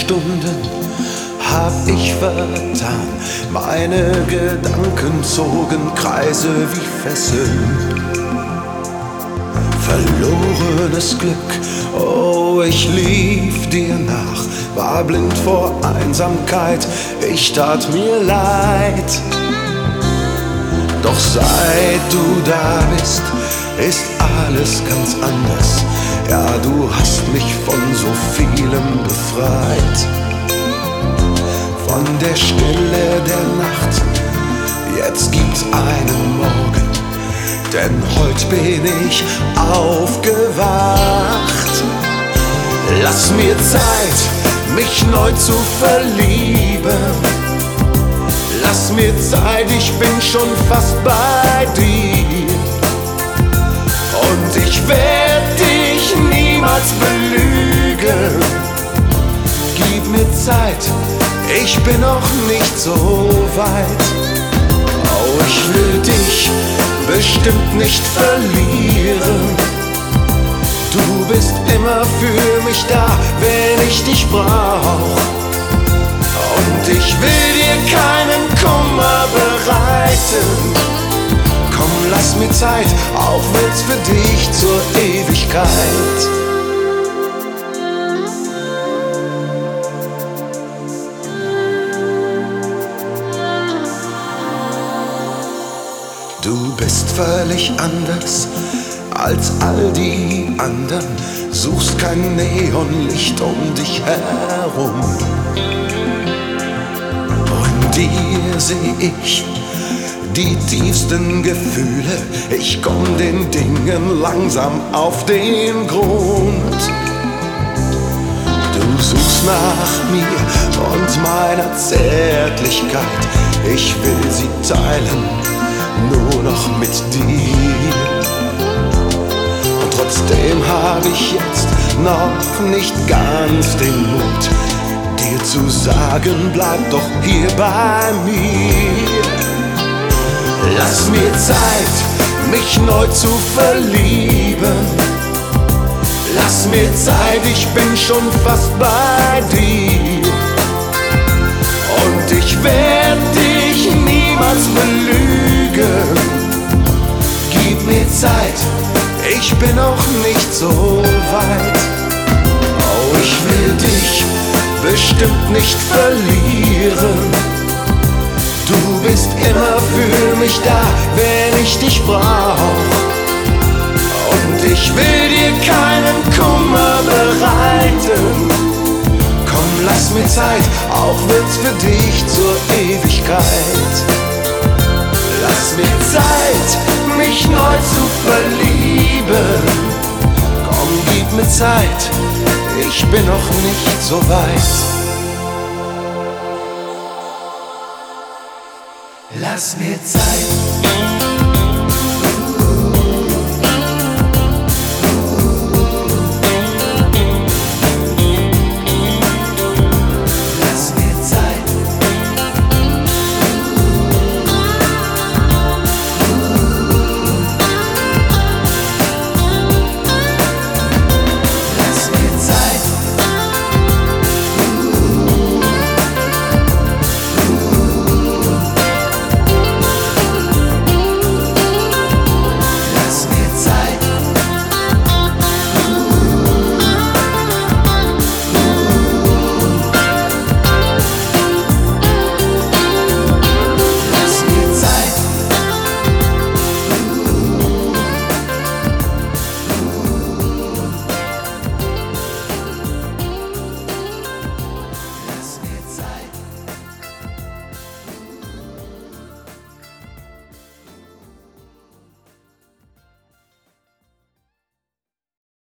Stunden hab ich vertan. Meine Gedanken zogen Kreise wie Fesseln. Verlorenes Glück, oh, ich lief dir nach, war blind vor Einsamkeit, ich tat mir leid. Doch seit du da bist, ist alles ganz anders. Ja, du hast mich von so vielem befreit. Von der Stille der Nacht, jetzt gibt's einen Morgen, denn heute bin ich aufgewacht. Lass mir Zeit, mich neu zu verlieben. Lass mir Zeit, ich bin schon fast bei dir. Und ich werd dich niemals belügen. Gib mir Zeit, ich bin noch nicht so weit. Oh, ich will dich bestimmt nicht verlieren. Du bist immer für mich da, wenn ich dich brauch. Und ich will dir keinen Kummer bereiten. Komm, lass mir Zeit, auch wenn's für dich zur Ewigkeit. Du bist völlig anders als all die anderen, suchst kein Neonlicht um dich herum. In dir seh ich die tiefsten Gefühle, ich komm den Dingen langsam auf den Grund. Du suchst nach mir und meiner Zärtlichkeit, ich will sie teilen, nur noch mit dir. Und trotzdem hab ich jetzt noch nicht ganz den Mut, dir zu sagen, bleib doch hier bei mir. Lass mir Zeit, mich neu zu verlieben. Lass mir Zeit, ich bin schon fast bei dir. Und ich werd dich niemals belügen. Gib mir Zeit, ich bin noch nicht so weit. Oh, ich will dich bestimmt nicht verlieren. Du bist immer für mich da, wenn ich dich brauch. Und ich will dir keinen Kummer bereiten. Komm, lass mir Zeit, auch wenn's für dich zur Ewigkeit. Lass mir Zeit, mich neu zu verlieben. Komm, gib mir Zeit, ich bin noch nicht so weit. Lass mir Zeit.